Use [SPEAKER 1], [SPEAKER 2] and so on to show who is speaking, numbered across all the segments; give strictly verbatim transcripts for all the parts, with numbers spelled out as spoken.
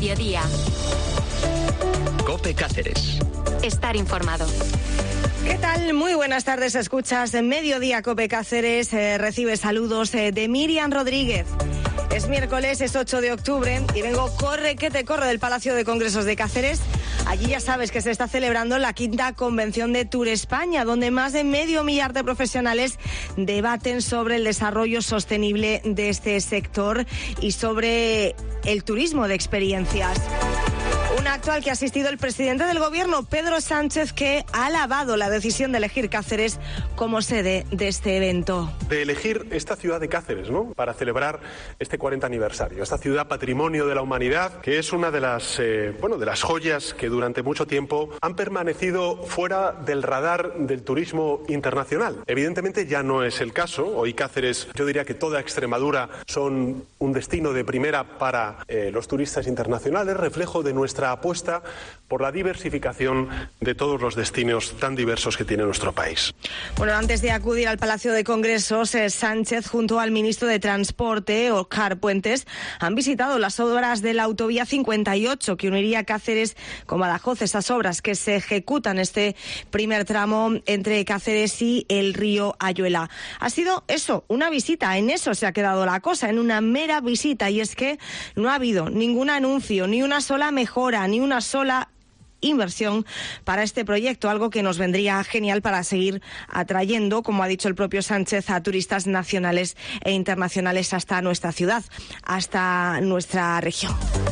[SPEAKER 1] Mediodía.
[SPEAKER 2] COPE Cáceres.
[SPEAKER 1] Estar informado.
[SPEAKER 3] ¿Qué tal? Muy buenas tardes. Escuchas en Mediodía COPE Cáceres. Eh, recibe saludos eh, de Miriam Rodríguez. Es miércoles, es ocho de octubre y vengo corre que te corre del Palacio de Congresos de Cáceres. Allí ya sabes que se está celebrando la quinta convención de Tour España, donde más de medio millar de profesionales debaten sobre el desarrollo sostenible de este sector y sobre el turismo de experiencias. Un acto al que ha asistido el presidente del Gobierno, Pedro Sánchez, que ha alabado la decisión de elegir Cáceres como sede de este evento.
[SPEAKER 4] De elegir esta ciudad de Cáceres, ¿no?, para celebrar este cuarenta aniversario, esta ciudad patrimonio de la humanidad, que es una de las, eh, bueno, de las joyas que durante mucho tiempo han permanecido fuera del radar del turismo internacional. Evidentemente ya no es el caso. Hoy Cáceres, yo diría que toda Extremadura son un destino de primera para eh, los turistas internacionales, reflejo de nuestra apuesta por la diversificación de todos los destinos tan diversos que tiene nuestro país.
[SPEAKER 3] Bueno, antes de acudir al Palacio de Congresos, eh, Sánchez junto al ministro de Transporte, Óscar Puentes, han visitado las obras de la autovía cincuenta y ocho que uniría Cáceres con Badajoz, esas obras que se ejecutan este primer tramo entre Cáceres y el río Ayuela. Ha sido eso, una visita, en eso se ha quedado la cosa, en una mera visita, y es que no ha habido ningún anuncio, ni una sola mejora, ni una sola inversión para este proyecto, algo que nos vendría genial para seguir atrayendo, como ha dicho el propio Sánchez, a turistas nacionales e internacionales hasta nuestra ciudad, hasta nuestra región.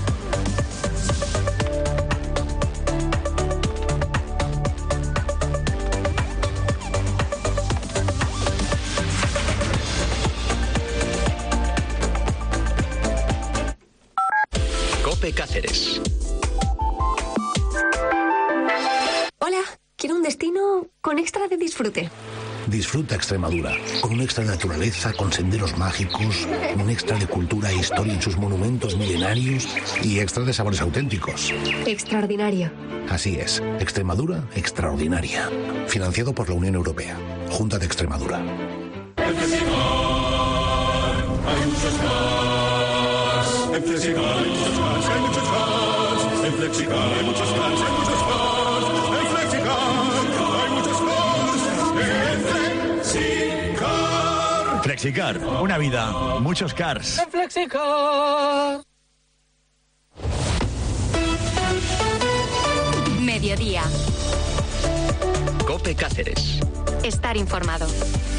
[SPEAKER 2] COPE Cáceres.
[SPEAKER 5] Hola, quiero un destino con extra de disfrute.
[SPEAKER 6] Disfruta Extremadura, con un extra de naturaleza, con senderos mágicos, un extra de cultura e historia en sus monumentos milenarios y extra de sabores auténticos.
[SPEAKER 5] Extraordinario.
[SPEAKER 6] Así es, Extremadura extraordinaria. Financiado por la Unión Europea. Junta de Extremadura.
[SPEAKER 7] En Flexicar hay muchos cars. En Flexicar hay muchos cars, hay muchos cars. En Flexicar hay muchos cars, hay muchos cars.
[SPEAKER 8] Flexicar, una vida, muchos cars.
[SPEAKER 3] En Flexicar.
[SPEAKER 1] Mediodía.
[SPEAKER 2] COPE Cáceres.
[SPEAKER 1] Estar informado.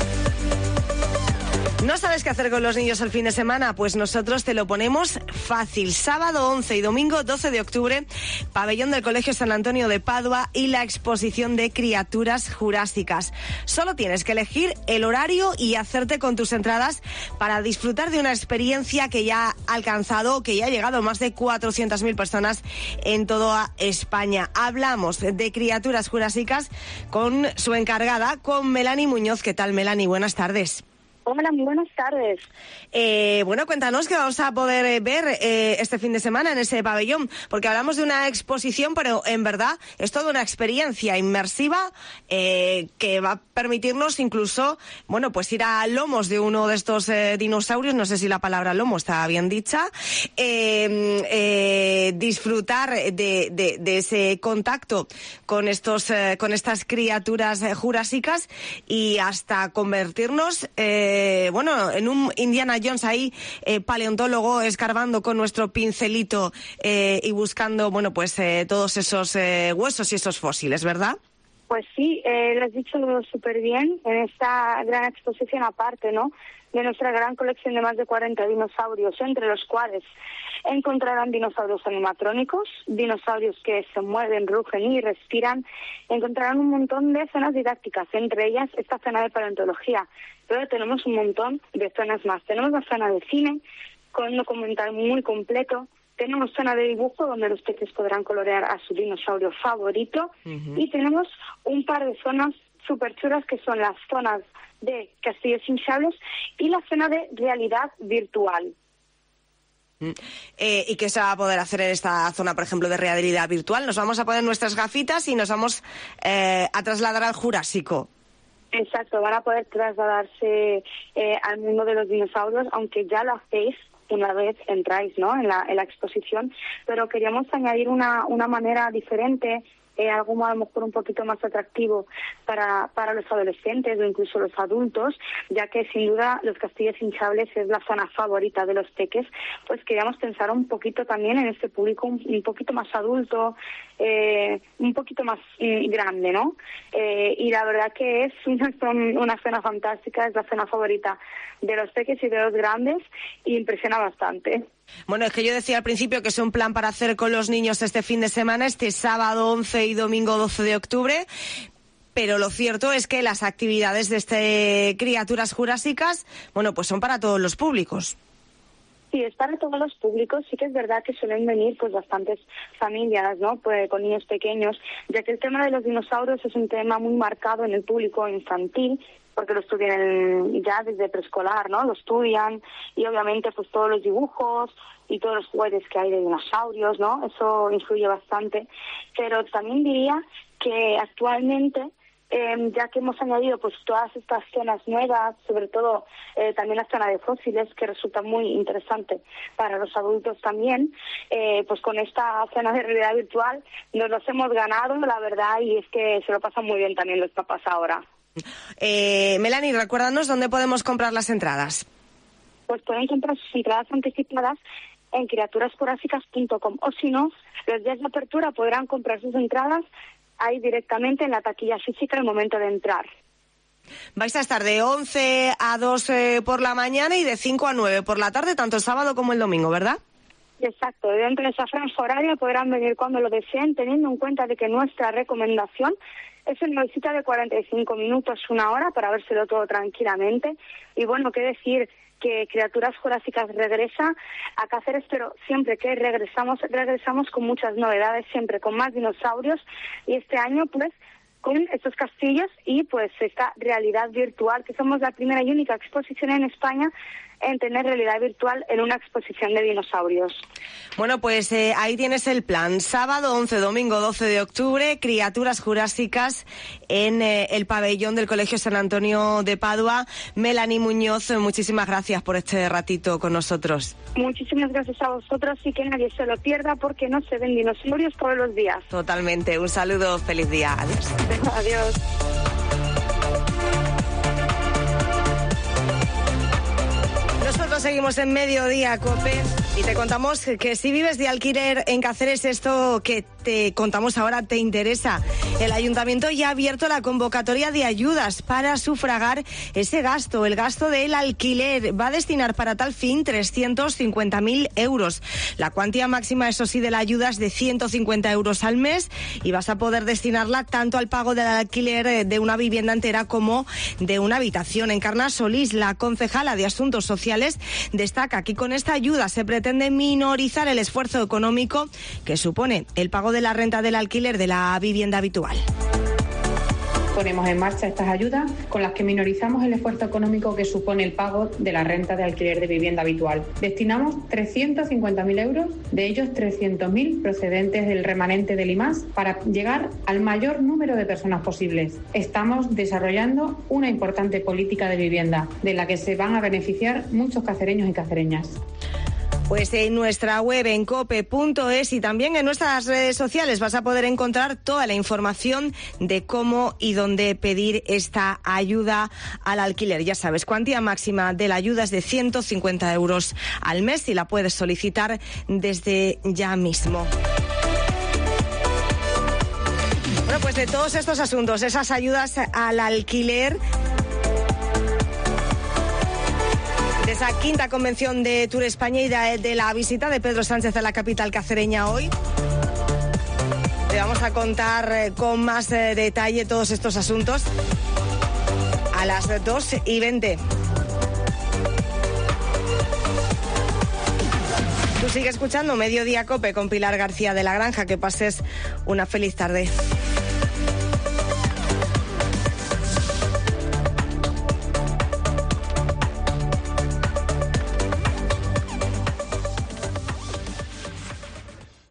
[SPEAKER 3] ¿No sabes qué hacer con los niños el fin de semana? Pues nosotros te lo ponemos fácil. Sábado once y domingo doce de octubre, pabellón del Colegio San Antonio de Padua y la exposición de criaturas jurásicas. Solo tienes que elegir el horario y hacerte con tus entradas para disfrutar de una experiencia que ya ha alcanzado, que ya ha llegado a más de cuatrocientas mil personas en toda España. Hablamos de criaturas jurásicas con su encargada, con Melanie Muñoz. ¿Qué tal, Melanie? Buenas tardes.
[SPEAKER 9] Hola, muy buenas tardes.
[SPEAKER 3] Eh, bueno, cuéntanos qué vamos a poder eh, ver eh, este fin de semana en ese pabellón, porque hablamos de una exposición, pero en verdad es toda una experiencia inmersiva eh, que va a permitirnos incluso, bueno, pues ir a lomos de uno de estos eh, dinosaurios, no sé si la palabra lomo está bien dicha, eh, eh, disfrutar de, de, de ese contacto con estos, eh, con estas criaturas eh, jurásicas y hasta convertirnos eh, Eh, bueno, en un Indiana Jones ahí, eh, paleontólogo, escarbando con nuestro pincelito eh, y buscando, bueno, pues eh, todos esos eh, huesos y esos fósiles, ¿verdad?
[SPEAKER 9] Pues sí, eh, lo has dicho súper bien en esta gran exposición aparte, ¿no?, de nuestra gran colección de más de cuarenta dinosaurios, entre los cuales encontrarán dinosaurios animatrónicos, dinosaurios que se mueven, rugen y respiran. Encontrarán un montón de zonas didácticas, entre ellas esta zona de paleontología, pero tenemos un montón de zonas más. Tenemos la zona de cine, con un documental muy completo. Tenemos zona de dibujo, donde los peces podrán colorear a su dinosaurio favorito. Uh-huh. Y tenemos un par de zonas súper chulas, que son las zonas de castillos hinchables y la zona de realidad virtual.
[SPEAKER 3] Eh, ¿Y qué se va a poder hacer en esta zona, por ejemplo, de realidad virtual? Nos vamos a poner nuestras gafitas y nos vamos eh, a trasladar al Jurásico.
[SPEAKER 9] Exacto, van a poder trasladarse eh, al mundo de los dinosaurios, aunque ya lo hacéis una vez entráis, ¿no?, en la, en la exposición, pero queríamos añadir una, una manera diferente, eh, algo a lo mejor un poquito más atractivo para, para los adolescentes o incluso los adultos, ya que sin duda los castillos hinchables es la zona favorita de los peques. Pues queríamos pensar un poquito también en este público un, un poquito más adulto, eh, un poquito más mm, grande, ¿no? Eh, y la verdad que es una, una zona fantástica, es la zona favorita de los peques y de los grandes, y impresiona bastante.
[SPEAKER 3] Bueno, es que yo decía al principio que es un plan para hacer con los niños este fin de semana, este sábado once y domingo doce de octubre, pero lo cierto es que las actividades de este Criaturas Jurásicas, bueno, pues son para todos los públicos.
[SPEAKER 9] Sí, es para todos los públicos. Sí que es verdad que suelen venir pues bastantes familias, ¿no?, pues con niños pequeños, ya que el tema de los dinosaurios es un tema muy marcado en el público infantil, porque lo estudian ya desde preescolar, ¿no? Lo estudian, y obviamente pues todos los dibujos y todos los juguetes que hay de dinosaurios, ¿no? Eso influye bastante. Pero también diría que actualmente, eh, ya que hemos añadido pues todas estas zonas nuevas, sobre todo eh, también la zona de fósiles, que resulta muy interesante para los adultos también, eh, pues con esta zona de realidad virtual nos los hemos ganado, la verdad, y es que se lo pasan muy bien también los papás ahora.
[SPEAKER 3] Eh, Melanie, recuérdanos dónde podemos comprar las entradas.
[SPEAKER 9] Pues pueden comprar sus entradas anticipadas en criaturas jurásicas punto com, o si no, los días de apertura podrán comprar sus entradas ahí directamente en la taquilla física al momento de entrar.
[SPEAKER 3] Vais a estar de once a dos eh, por la mañana y de cinco a nueve por la tarde, tanto el sábado como el domingo, ¿verdad?
[SPEAKER 9] Exacto, dentro de esa franja horaria podrán venir cuando lo deseen, teniendo en cuenta de que nuestra recomendación es una visita de cuarenta y cinco minutos, una hora, para vérselo todo tranquilamente. Y bueno, qué decir, que Criaturas Jurásicas regresa a Cáceres, pero siempre que regresamos, regresamos con muchas novedades, siempre con más dinosaurios, y este año pues con estos castillos y pues esta realidad virtual, que somos la primera y única exposición en España en tener realidad virtual en una exposición de dinosaurios.
[SPEAKER 3] Bueno, pues eh, ahí tienes el plan. Sábado once, domingo doce de octubre, Criaturas Jurásicas en eh, el pabellón del Colegio San Antonio de Padua. Melanie Muñoz, muchísimas gracias por este ratito con nosotros.
[SPEAKER 9] Muchísimas gracias a vosotros, y que nadie se lo pierda, porque no se ven dinosaurios todos los días.
[SPEAKER 3] Totalmente. Un saludo, feliz día. Adiós.
[SPEAKER 9] Adiós.
[SPEAKER 3] Nosotros seguimos en Mediodía Cope y te contamos que si vives de alquiler en Cáceres, esto que te contamos ahora te interesa. El Ayuntamiento ya ha abierto la convocatoria de ayudas para sufragar ese gasto. El gasto del alquiler va a destinar para tal fin trescientos cincuenta mil euros. La cuantía máxima, eso sí, de la ayuda es de ciento cincuenta euros al mes, y vas a poder destinarla tanto al pago del alquiler de una vivienda entera como de una habitación. Encarna Solís, la concejala de Asuntos Sociales, destaca que con esta ayuda se pretende minorizar el esfuerzo económico que supone el pago de la renta del alquiler de la vivienda habitual.
[SPEAKER 10] Ponemos en marcha estas ayudas con las que minorizamos el esfuerzo económico que supone el pago de la renta de alquiler de vivienda habitual. Destinamos trescientos cincuenta mil euros, de ellos trescientos mil procedentes del remanente del I M A S, para llegar al mayor número de personas posibles. Estamos desarrollando una importante política de vivienda, de la que se van a beneficiar muchos cacereños y cacereñas.
[SPEAKER 3] Pues en nuestra web, en cope punto es, y también en nuestras redes sociales vas a poder encontrar toda la información de cómo y dónde pedir esta ayuda al alquiler. Ya sabes, cuantía máxima de la ayuda es de ciento cincuenta euros al mes y la puedes solicitar desde ya mismo. Bueno, pues de todos estos asuntos, esas ayudas al alquiler, de esa quinta convención de Tour España y de, de la visita de Pedro Sánchez a la capital cacereña hoy, te vamos a contar eh, con más eh, detalle todos estos asuntos a las dos y veinte. Tú sigue escuchando Mediodía Cope con Pilar García de la Granja. Que pases una feliz tarde.